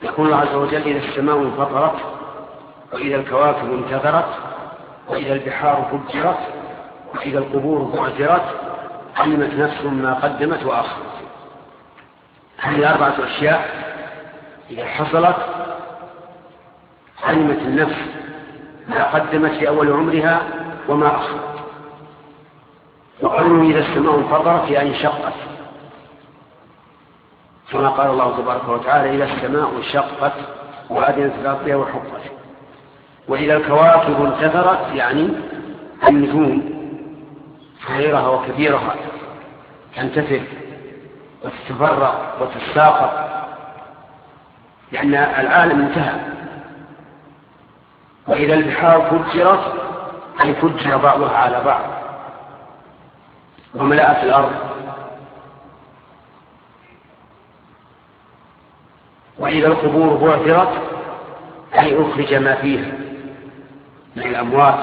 يقول الله عز وجل: إذا السماء انفطرت وإذا الكواكب انتثرت وإذا البحار فجرت وإذا القبور بعثرت علمت نفس ما قدمت وأخرت. هذه 4 أشياء إذا حصلت علمت النفس ما قدمت في أول عمرها وما أخرت. وقالوا إذا السماء انفطرت يعني انشقت، كما قال الله تبارك وتعالى: إذا السماء انشقت وأذنت لربها وحقت. وإذا الكواكب انتثرت يعني النجوم صغيرها وكبيرها تنتثر وتتفرق وتتساقط، لأن العالم انتهى. وإذا البحار فجرت أي فجر بعضها على بعض وملأت الأرض. وإذا القبور بعثرت أي أخرج ما فيها من الأموات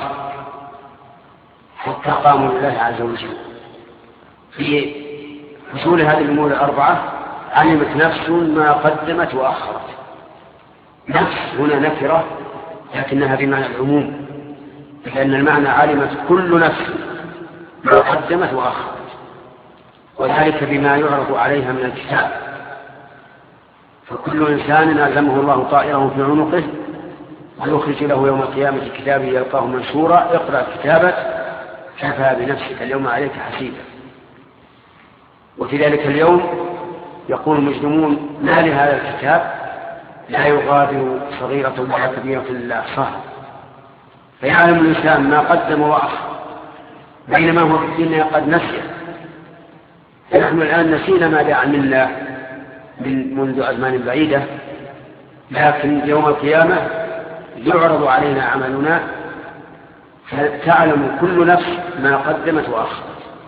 حتى قاموا لله عز وجل. في حصول هذه الأمور 4 علمت نفس ما قدمت وأخرت. نفس هنا نكرة لكنها بمعنى العموم، لأن المعنى علمت كل نفس ما قدمت وأخرت، وذلك بما يعرض عليها من الكتاب. فكل إنسان ألزمه الله طائره في عنقه ويخرج له يوم القيامة كتابه يلقاه منشورا: اقرأ كتابك كفى بنفسك اليوم عليك حسيبا. وفي ذلك اليوم يقول المجرمون: ما لهذا الكتاب لا يغادر صغيرة ولا كبيرة إلا أحصاها. فيعلم الإنسان ما قدم وأخر، بينما هو في الدنيا قد نسي. نحن الآن نسينا ما عملنا منذ أزمان بعيدة، لكن يوم القيامة يعرض علينا عملنا فتعلم كل نفس ما قدمت وأخرت.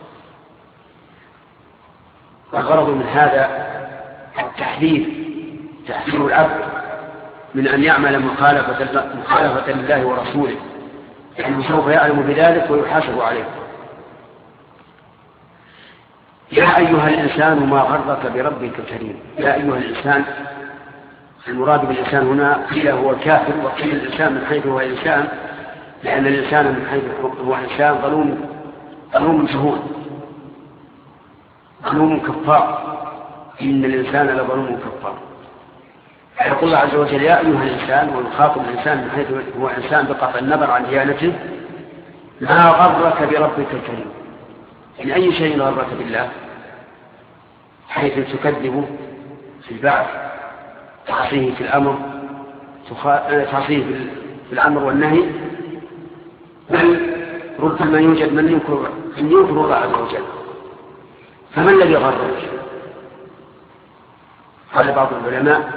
والغرض من هذا التحذير، تحذير العبد من أن يعمل مخالفة لله ورسوله، لأنه سوف يعلم بذلك ويحاسب عليه. يا أيها الإنسان ما غرك بربك الكريم. يا أيها الإنسان، المراد بالإنسان هنا قيل هو الكافر، وقيل الإنسان من حيث هو إنسان، لأن الإنسان من حيث هو إنسان ظلوم جهول، ظلوم كفار. إن الإنسان لظلوم كفار. يقول الله عز وجل: يا أيها الإنسان، ويخاطب الإنسان من حيث هو إنسان بقطع النظر عن ديانته: ما غرك بربك الكريم. يعني أي شيء غرك بالله، حيث تكذب في البعث، تعصيه في الأمر، تعصيه في الأمر والنهي، بل ربما يوجد من ينكر الله عز وجل. فما الذي غرك؟ قال بعض العلماء: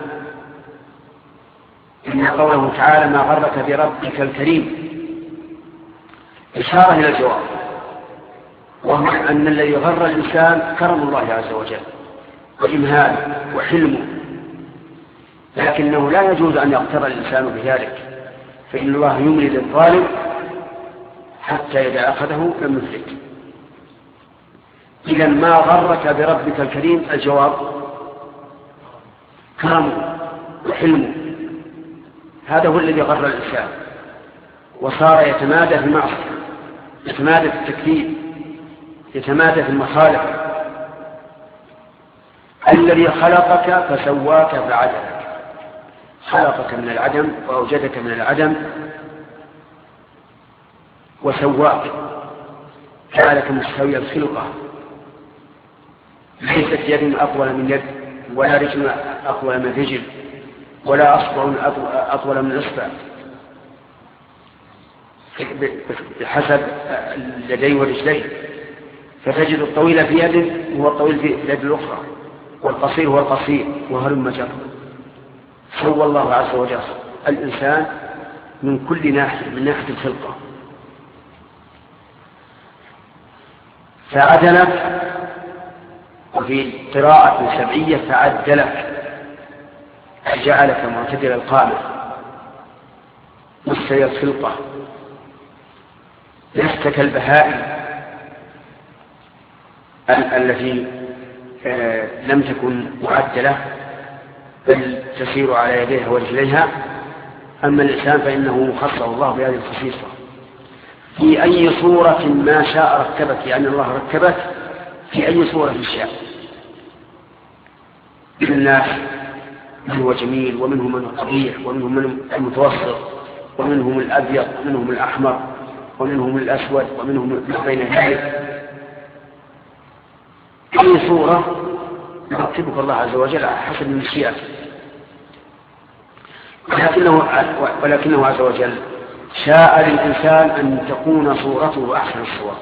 إن قوله تعالى ما غرك بربك الكريم إشارة إلى الجواب، وهو أن الذي غر الإنسان كرم الله عز وجل وإمهاله وحلمه، لكنه لا يجوز أن يغتر الإنسان بذلك، فإن الله يملي للظالم حتى إذا أخذه لم يفلت. إذا ما غرك بربك الكريم الجواب كرمه وحلمه، هذا هو الذي غر الإنسان وصار يتمادى في المعصية، يتمادى في التكذيب، يتمادى في المخالف. الذي خلقك فسواك فعدلك، خلقك من العدم وأوجدك من العدم وسواك، جعلك مستوي الخلقة، ليست يد أطول من يد، ولا رجل أطول من رجل، ولا أصبع أطول من أصبع، بحسب اليدين والرجلين. فتجد الطويل في يده وهو الطويل في اليد الأخرى، والقصير هو القصير، وهلم جرا. سوى الله عز وجل الإنسان من كل ناحية، من ناحية الخلقة. فعدلك، وفي قراءة سبعية فعدلك، جعلك معتدل القامة مستوي الخلقة، لست كالبهائم التي لم تكن معدلة بل تسير على يديها ورجليها. أما الإنسان فإنه مخصص الله بهذه الخصيصة. في أي صورة ما شاء ركبك، يعني الله ركبك في أي صورة شاء. من الناس من هو جميل، ومنهم من قبيح، ومنهم من المتوسط، ومنهم الأبيض، ومنهم الأحمر، ومنهم الأسود، ومنهم ما بين ذلك. أي صورة يرتبك الله عز وجل على حسب مشيئته، ولكنه عز وجل شاء للإنسان أن تكون صورته أحسن الصور.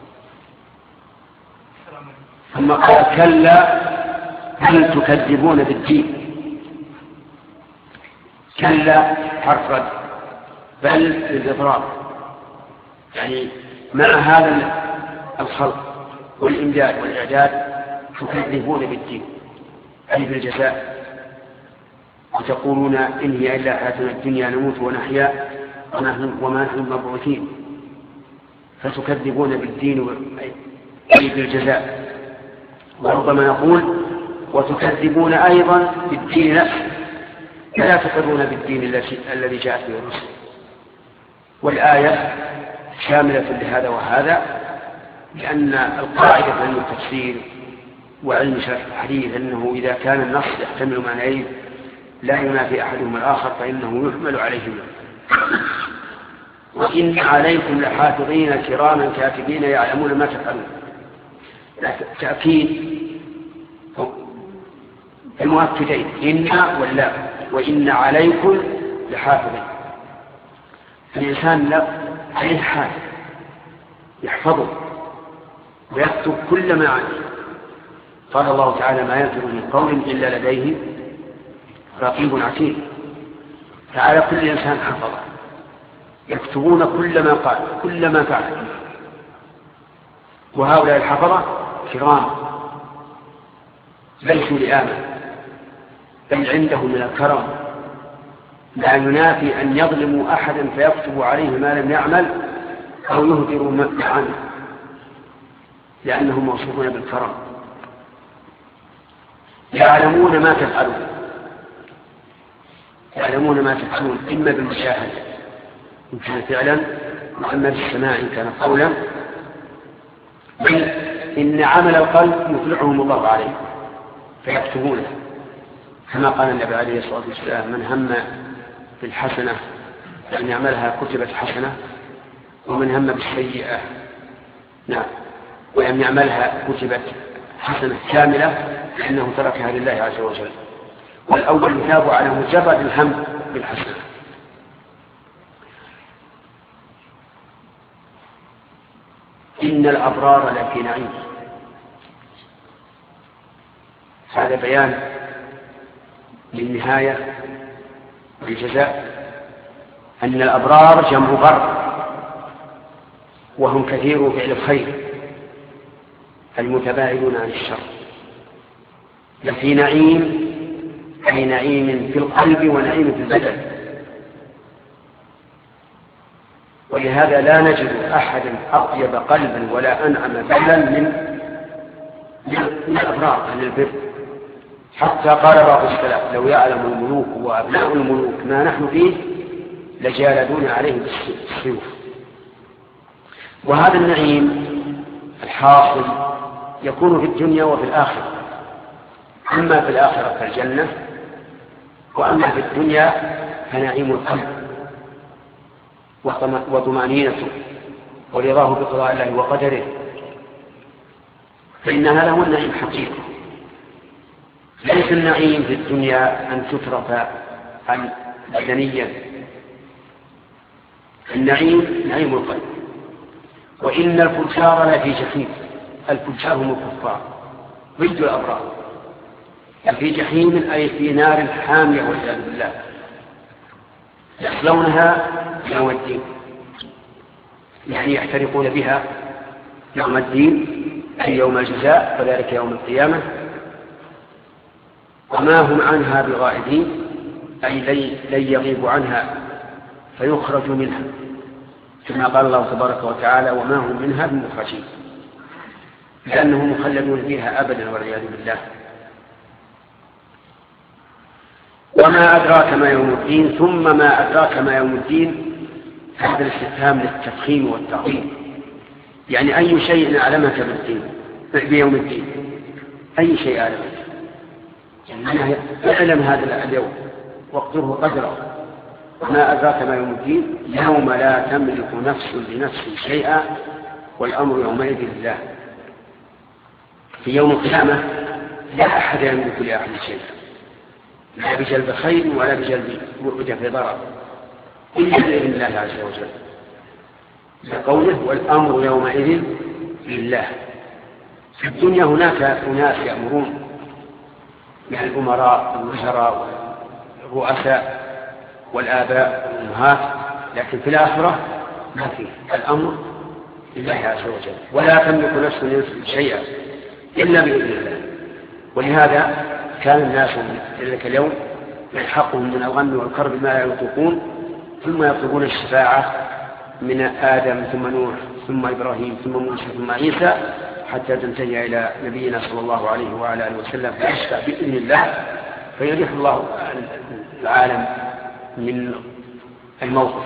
ثم قال كلا هل تكذبون بالدين. كلا حرف رد، بل للإضرار، يعني مع هذا الخلق والإمداد والإعداد تكذبون بالدين أي بالجزاء، وتقولون إن هي إلا حياتنا الدنيا نموت ونحيا وما نحن مبعوثين. فتكذبون بالدين أي بالجزاء. وربما نقول وتكذبون أيضا بالدين نفسه، لا تقرون بالدين الذي جاءت به الرسل. والآية شاملة لهذا وهذا، لأن القاعدة في علم التفسير وعلم شرح الحديث أنه إذا كان النص يحتمل معنيين لا ينافي أحدهما الآخر فإنه يحمل عليهما. وإن عليكم لحافظين كراما كاتبين يعلمون ما تفعلون. تأكيد المؤكدين إن ولا، وإن عليكم لحافظين. الإنسان لا عليه حافظ يحفظه ويكتب كل ما عنه. قال الله تعالى ما يلفظ من قول إلا لديه رقيب عتيد. فعلى كل إنسان حفظه يكتبون كل ما قال كل ما فعل. وهؤلاء الحفظة كرام ليسوا لآمن، بل عندهم من الكرم لا ينافي أن يظلموا أحدا فيكتب عليه ما لم يعمل أو يهدروا ما عنه، لأنهم موصوفون بالكرم. يعلمون ما تفعلون، يعلمون ما تفعلون إما بالمشاهدة إن كان فعلا، وإما بالسماع إن كان قولا. بل إن عمل القلب يطلعهم الله عليه فيكتبونه، كما قال النبي عليه الصلاة والسلام من هم بالحسنة أن يعملها كتبت حسنة، ومن هم بالسيئة وأن يعملها كتبت حسنة كاملة لأنه تركها لله عز وجل. والأول يثاب على مجرد الهم بالحسنة. إن الأبرار لفي نعيم. هذا بيان للنهاية والجزاء. أن الأبرار جمع بر، وهم كثير فعل الخير المتباعدون عن الشر. لفي نعيم أي نعيم في القلب ونعيم في البدن. ولهذا لا نجد أحدا أطيب قلبا ولا أنعم فعلا من الأبرار عن البر. حتى قال بعض السلف لو يعلم الملوك وأبناء الملوك ما نحن فيه لجالدون عليه بالسيوف. وهذا النعيم الحاصل يكون في الدنيا وفي الآخرة. أما في الآخرة فالجنة، وأما في الدنيا فنعيم القلب وطمأنينته ورضاه بقضاء الله وقدره. فإن هذا هو النعيم حقيقة. ليس النعيم في الدنيا أن تترك عن بدنيا، النعيم نعيم القلب. وإن الفجار لفي جحيم. الفجار هم الكفار ضد الأبرار. في جحيم أي في نار حامية والعياذ بالله يصلونها يوم الدين، يعني يحترقون بها يوم الدين أي يوم الجزاء، وذلك يوم القيامة. وما هم عنها بغائبين أي لن يغيبوا عنها فيخرج منها، كما قال الله تبارك وتعالى وما هم منها بمخرجين، لأنهم مخلدون فيها أبدا والعياذ بالله. وما أدراك ما يوم الدين ثم ما أدراك ما يوم الدين. هذا الاستفهام للتفخيم والتعظيم، يعني أي شيء أعلمك بالدين بيوم الدين، أي شيء أعلمك، يعني اعلم هذا اليوم واقدره قدره. ما أدراك ما يوم الدين يوم لا تملك نفس لنفس شيئا والأمر يومئذ لله. في يوم القيامة لا أحد يملك لأحد شيئا، لا بجلب خير ولا بجلب دفع ضرر إلا بإذن الله عز وجل، بقوله والأمر يومئذ لله. في الدنيا هناك أناس يأمرون من الأمراء والوزراء والرؤساء والآباء والأمهات، لكن في الآخرة ما فيه، الأمر لله عز وجل، ولا تملك نفس لنفس شيئا إلا بإذن الله. ولهذا كان الناس في ذلك اليوم يلحقهم من الغم والكرب ما لا يطيقون، ثم يطلبون الشفاعة من آدم ثم نوح ثم إبراهيم ثم موسى ثم عيسى حتى تنتهي إلى نبينا صلى الله عليه وعلى آله وسلم فيشفع بإذن الله فيريح الله العالم من الموقف.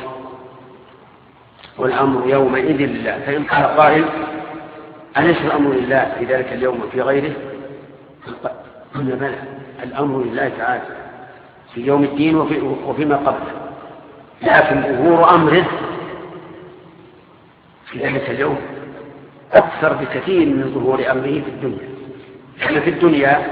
والأمر يومئذ لله. فإن قال قائل أليس الأمر لله في ذلك اليوم وفي غيره؟ قلنا بلى، الأمر لله تعالى في يوم الدين وفيما قبله، لكن ظهور أمره في ذلك اليوم أكثر بكثير من ظهور أمره في الدنيا. لأن في الدنيا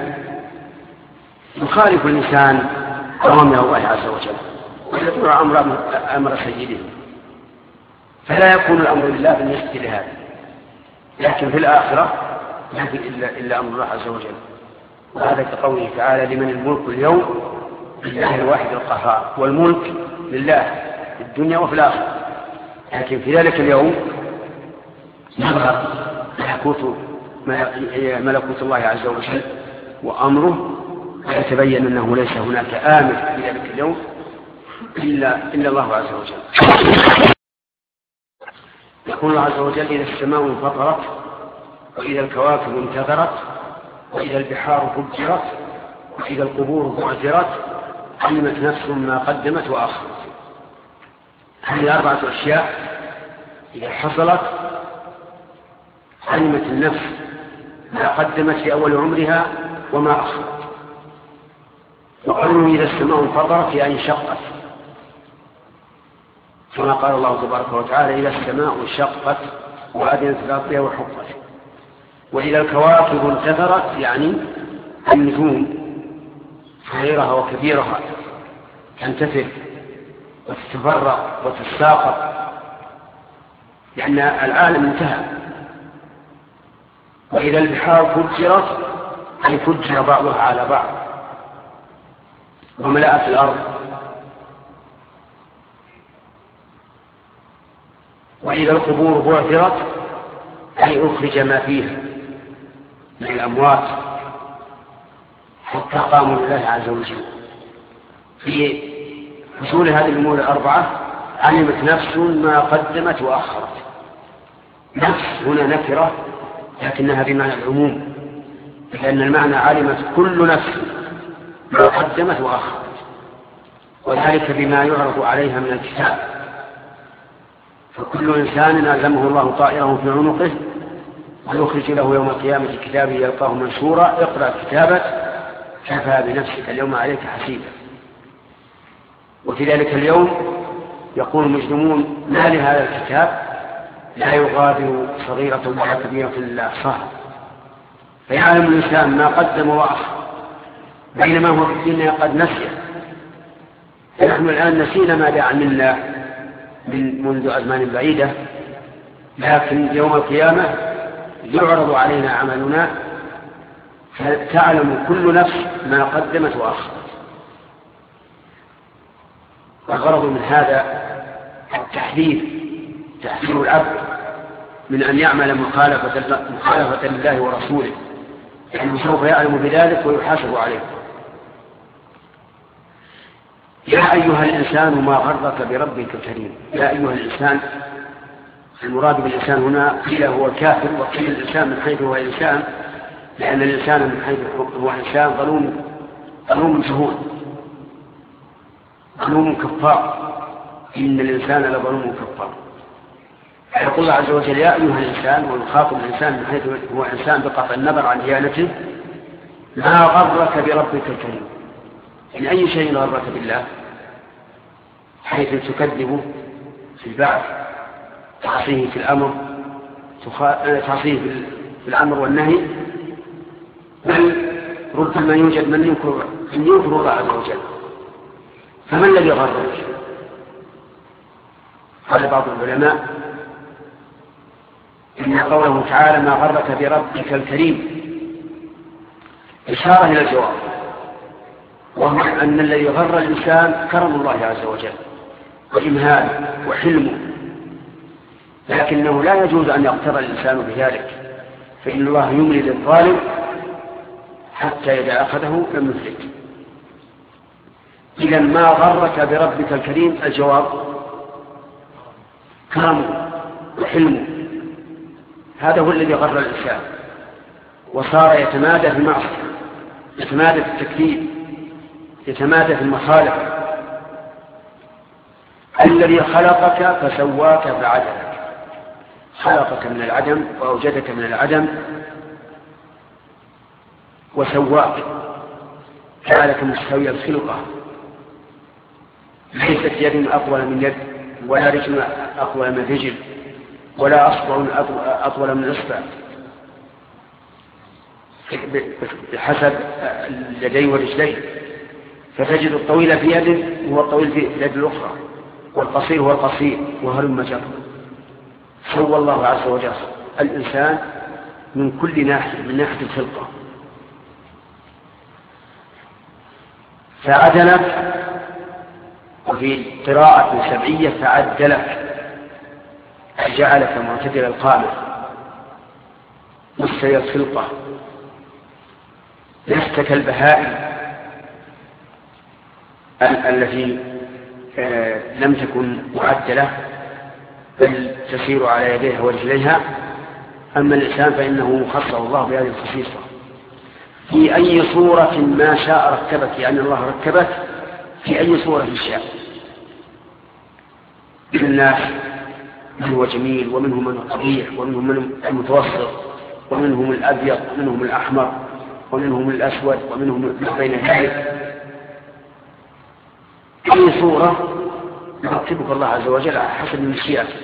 يخالف الإنسان أوامر الله عز وجل ويطيع أمر سيده، فلا يكون الأمر لله بالنسبة لهذا. لكن في الآخرة لا في إلا أمر الله عز وجل. وهذا كقوله تعالى لمن الملك اليوم لله الواحد القهار، والملك لله في الدنيا وفي الآخرة. لكن في ذلك اليوم يظهر ملكوت الله عز وجل وأمره، ويتبين أنه ليس هناك آمر في ذلك اليوم إلا الله عز وجل. يقول الله عز وجل إذا السماء انفطرت وإذا الكواكب انتثرت وإذا البحار فجرت وإذا القبور بعثرت علمت نفس ما قدمت وأخرت. هذه 4 أشياء إذا حصلت علمت النفس ما قدمت في أول عمرها وما أخرت. وقالوا إذا السماء انفطرت يعني انشقت، كما قال الله تبارك وتعالى إذا السماء انشقت وأذنت لربها وحقت. وإذا الكواكب انتثرت يعني النجوم صغيرها وكبيرها تنتثر وتتفرق وتتساقط، لأن العالم انتهى. وإذا البحار فجرت أي فجر بعضها على بعض وملأت الأرض. وإذا القبور بعثرت أي أخرج ما فيها من الأموات حتى قاموا لله عز وجل. في حصول هذه الأمور 4 علمت نفس ما قدمت وأخرت. نفس هنا نكرة لكنها بمعنى العموم، لأن المعنى علمت كل نفس ما قدمت وأخرت، وذلك بما يعرض عليها من الكتاب. فكل إنسان ألزمه الله طائره في عنقه ويخرج له يوم القيامة كتابه يلقاه منشورا اقرأ كتابك كفى بنفسك اليوم عليك حسيبا. وفي ذلك اليوم يقول المجرمون ما لهذا الكتاب لا يغادر صغيرة ولا كبيرة إلا أحصاها. فيعلم الإنسان ما قدم وأخر بينما هو في الدنيا قد نسي. فنحن الآن نسينا ما جاء منا منذ أزمان بعيدة، لكن يوم القيامة يعرض علينا عملنا فتعلم كل نفس ما قدمت وأخرت. والغرض من هذا تحذير العبد من أن يعمل مخالفة لله ورسوله، لأنه سوف يعلم بذلك ويحاسب عليه. يا أيها الإنسان ما غرك بربك الكريم. يا أيها الإنسان، المراد بالإنسان هنا قيل هو الكافر وقيل الإنسان من حيث هو إنسان، لأن الإنسان من حيث هو إنسان ظلوم جهول، ظلوم كفار، إن الإنسان لظلوم كفار. يقول الله عز وجل يا أيها الإنسان، ويخاطب الإنسان من حيث هو إنسان بقطع النظر عن ديانته، ما غرك بربك الكريم. من أي شيء غرك بالله؟ حيث تكذبه في البعث، تعصيه في الأمر، تعصيه في الأمر والنهي، بل ربما يوجد من ينكر الله عز وجل. فما الذي غرك؟ قال بعض العلماء إن قوله تعالى ما غرك بربك الكريم إشارة إلى الجواب، وهو أن الذي غر الإنسان كرم الله عز وجل وإمهاله وحلمه، لكنه لا يجوز أن يغتر الإنسان بذلك، فإن الله يملي للظالم حتى إذا أخذه لم يفلت. إذا ما غرك بربك الكريم الجواب كرمه وحلمه، هذا هو الذي غر الإنسان وصار يتمادى في المعصية، يتمادى في التكذيب، يتمادى في المخالفة. الذي خلقك فسواك فعدلك، خلقك من العدم وأوجدك من العدم وسواك، جعلك مستوي الخلقة، ليست يد أطول من يد، ولا رجل أطول من رجل، ولا أصبع أطول من إصبع، بحسب اليدين والرجلين، فتجد الطويل في يد هو الطويل في اليد الأخرى، والقصير هو القصير، وهلم جرا. سوى الله عز وجل الإنسان من كل ناحية، من ناحية الخلقة، فعدلك، وفي قراءة سبعية فعدلك، جعلك معتدل القامة مستوي الخلقة، لست كالبهائم التي لم تكن معدلة بل تسير على يديها ورجليها. أما الإنسان فإنه خصه الله بهذه الخصيصة، في أي صورة ما شاء ركبك، يعني الله ركبك في أي صورة شاء. من الناس من هو جميل، ومنهم من قبيح، ومنهم من المتوسط، ومنهم الأبيض، ومنهم الأحمر، ومنهم الأسود، ومنهم بين ذلك. أي صورة يرتبك الله عز وجل على حسب مشيئته،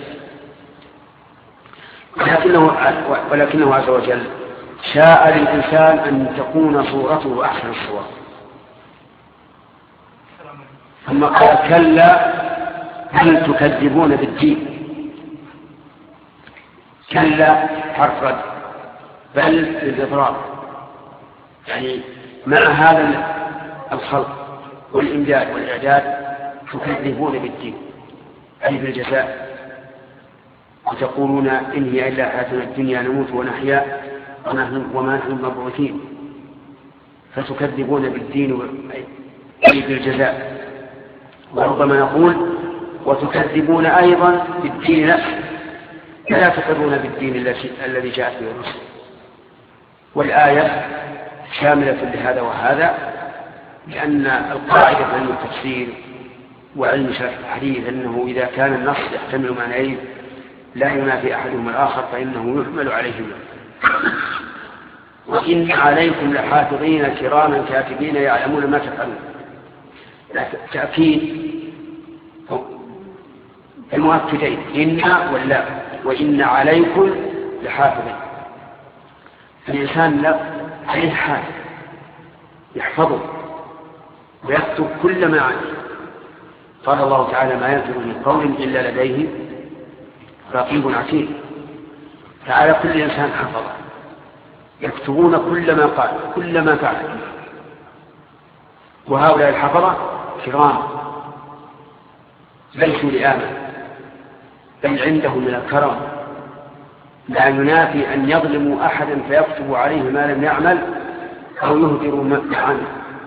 ولكنه عز وجل شاء للإنسان أن تكون صورته أحسن الصور. ثم قال كلا بل تكذبون بالدين. كلا حرف رد، بل للإضراب، يعني مع هذا الخلق والإمداد والإعداد تكذبون بالدين أي بالجزاء، وتقولون إن هي إلا حياتنا الدنيا نموت ونحيا وما نحن مبعوثين، فتكذبون بالدين أي بالجزاء. وربما نقول وتكذبون أيضا بالدين نفسه، لا تقرون بالدين الذي جاءت به الرسل. والآية شاملة لهذا وهذا، لأن القاعدة في علم التفسير وعلم شرح الحديث أنه إذا كان النص يحتمل معنيين لا ينافي أحدهما الآخر فإنه يحمل عليهما. وإن عليكم لحافظين كراما كاتبين يعلمون ما تفعلون. تأكيد المؤكدين إن ولا، وإن عليكم لحافظين. الإنسان لا عليه حافظ يحفظه ويكتب كل ما عليه. قال الله تعالى ما يلفظ من قول إلا لديه رقيب عتيد. تعالى كل إنسان حفظه، يكتبون كل ما قال كل ما فعل. وهؤلاء الحفظة كرام ليسوا لآمن، بل عندهم من الكرم لا ينافي أن يظلموا أحدا فيكتبوا عليه ما لم يعمل أو يهدروا ما عنه،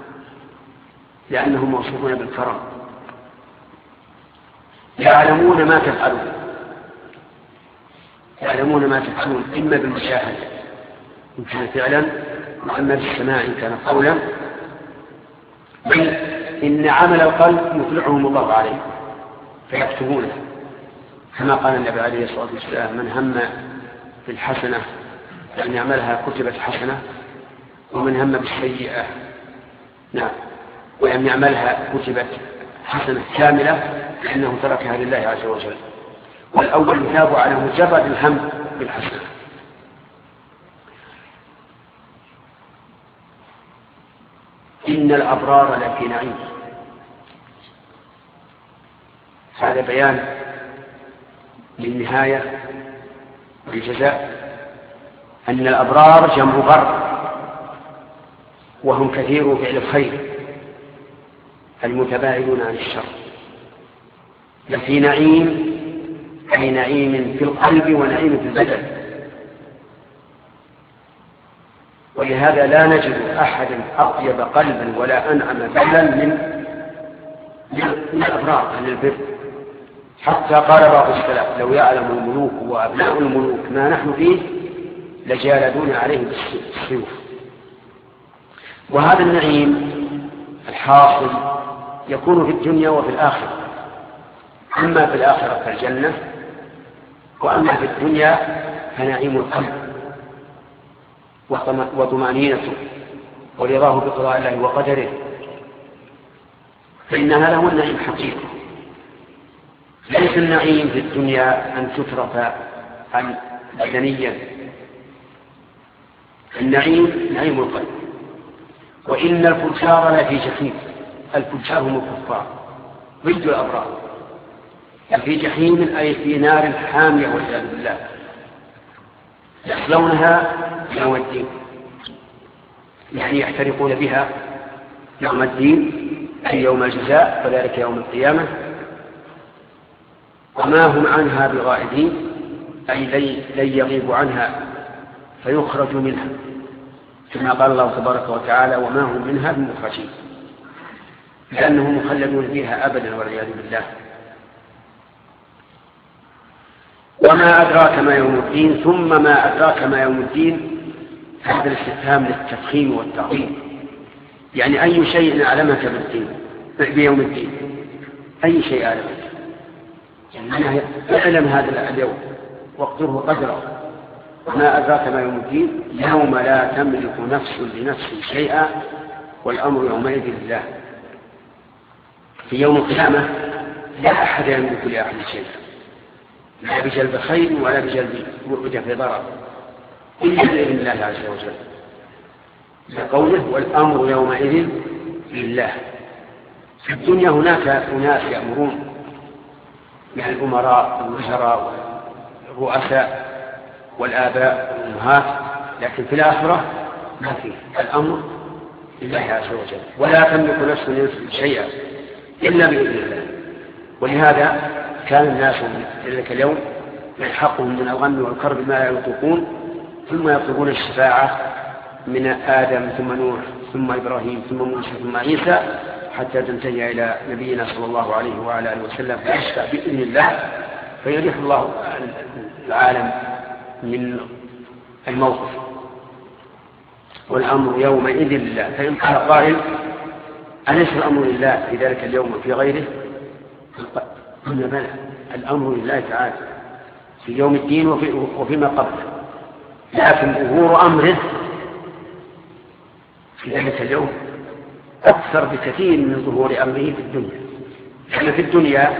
لأنهم موصوفون بالكرم. يعلمون ما تفعلون، يعلمون ما تفعلون إما بالمشاهدة إن كان فعلا، وإما بالسماع إن كان قولا، بل إن عمل القلب يطلعهم الله عليه فيكتبونه، كما قال النبي عليه الصلاة والسلام: من هم بالحسنة أن يعملها كتبت حسنة، ومن هم بالسيئة وأن يعملها كتبت حسنة كاملة، لأنه تركها لله عز وجل. والأول يثاب على مجرد الهم بالحسنة. إن الأبرار لفي نعيم. هذا بيان للنهاية والجزاء. أن الأبرار جمع بر، وهم كثير فعل الخير المتباعدون عن الشر. لفي نعيم أي نعيم في القلب ونعيم في البدن. ولهذا لا نجد أحدا أطيب قلبا ولا أنعم بدلا من الأبرار، من البر. حتى قال بعض السلف: لو يعلم الملوك وأبناء الملوك ما نحن فيه لجالدون عليه بالسيوف. وهذا النعيم الحاصل يكون في الدنيا وفي الآخرة. أما في الآخرة فالجنة، وأما في الدنيا فنعيم القلب وطمأنينته ورضاه بقضاء الله وقدره، فإنها له النعيم حقيقي. ليس النعيم في الدنيا أن تترك عن بدنيا، النعيم نعيم القلب. وإن الفجار لفي جحيم. الفجار هم الكفار ضد الأبرار. في جحيم أي في نار حامية والعياذ بالله، يصلونها يوم الدين، يعني يحترقون بها يوم الدين أي يوم الجزاء، وذلك يوم القيامة. وما هم عنها بغائبين، أي لن يغيبوا عنها فيخرج منها، كما قال الله تبارك وتعالى: وما هم منها بمخرجين، لأنهم مخلدون فيها أبدا والعياذ بالله. وما أدراك ما يوم الدين. ثم ما أدراك ما يوم الدين، هذا الاستفهام للتفخيم والتعظيم، يعني أي شيء أعلمك بالدين بيوم الدين، أي شيء أعلمك، يعني اعلم هذا اليوم واقدره قدره. ما أدراك ما يوم الدين، يوم لا تملك نفس لنفس شيئا والأمر يومئذ لله. في يوم القيامة لا أحد يملك لأحد شيئا، لا بجلب خير ولا بجلب وجه ضرر، إلا بإذن الله عز وجل، بقوله: والأمر يومئذ لله. في الدنيا هناك أناس يأمرون من الأمراء والوزراء والرؤساء والآباء والأمهات، لكن في الآخرة ما فيه، الأمر لله عز وجل، ولا تملك نفس لنفس شيئا إلا بإذن الله. ولهذا كان الناس في ذلك اليوم يلحقهم من الغم والكرب ما لا يطيقون، ثم يطلبون الشفاعة من آدم ثم نوح ثم إبراهيم ثم موسى ثم عيسى، حتى تنتهي إلى نبينا صلى الله عليه وعلى آله وسلم، فيشفع بإذن الله فيريح الله العالم من الموقف. والأمر يومئذ لله. فإن قال قائل: أليس الأمر لله في ذلك اليوم وفي غيره؟ قلنا: بلى، الأمر لله تعالى في يوم الدين وفيما قبله، لكن ظهور أمره في ذلك اليوم أكثر بكثير من ظهور أمره في الدنيا. لأن في الدنيا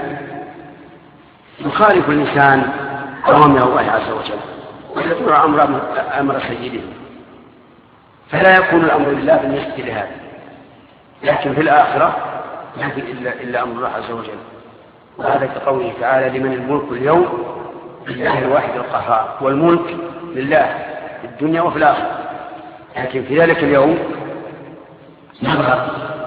يخالف الإنسان أوامر الله عز وجل ويطيع أمر سيده، فلا يكون الأمر لله بالنسبة لهذا. لكن في الآخرة لا في إلا أمر الله عز وجل. وهذا كقوله تعالى: لمن الملك اليوم لله الواحد القهار. والملك لله في الدنيا وفي الآخرة، لكن في ذلك اليوم نظهر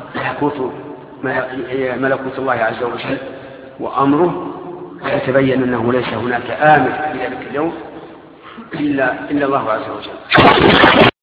ملكوت الله عز وجل وأمره، ويتبين أنه ليس هناك آمر في ذلك اليوم إلا الله عز وجل.